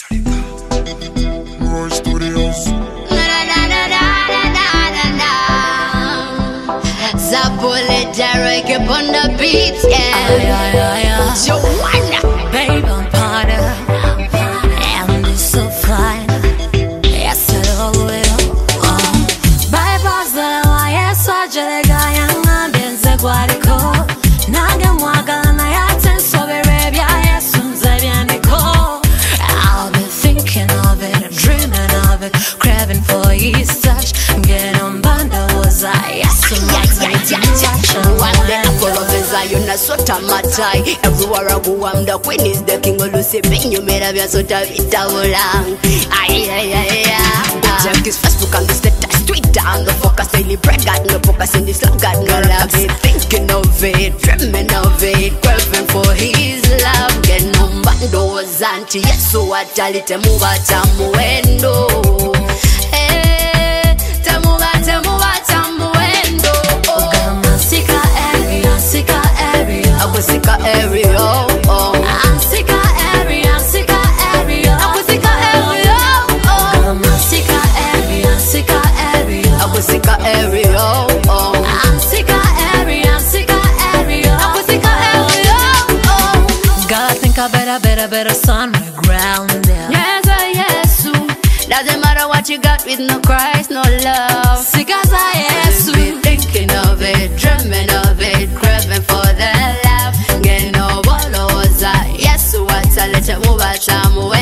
Roy Studios. Zapole Derek upon the beats, yeah. Joanna, babe, I'm part of, and it's so fine. Yes, I will. Bypass the yes, I just got young and then say what it called. Naga Mwaga, and I attend so very yes, I'll be thinking of it, dreaming of it, craving for his touch. Get on banda was I, yes, one day I'm full of desire, not so tamatai. Everywhere I go, I'm the queen, is the king of Lucy. You made a very sort of it long. Check his Facebook and the status, Twitter, and the focus daily bread. Got no focus in this love, got no love. Thinking of it, dreaming of it, craving for his love. Get no bandos, auntie, yes, so I tell it to move out, tamuendo. Sika area, oh. I'm sick of area, I'm sick of area. I'm sick of area, oh. I'm sick of area, I'm sick of area. I'm sick of area, oh. I'm sick of area, I'm sick of area. I'm sick of area, oh. Gotta think I better stand my ground there. Yes, doesn't matter what you got with no Christ, no love. Sick as I yes, be thinking of it, dreaming of it, craving for the love. Get no bolos, yes, what's a little more time.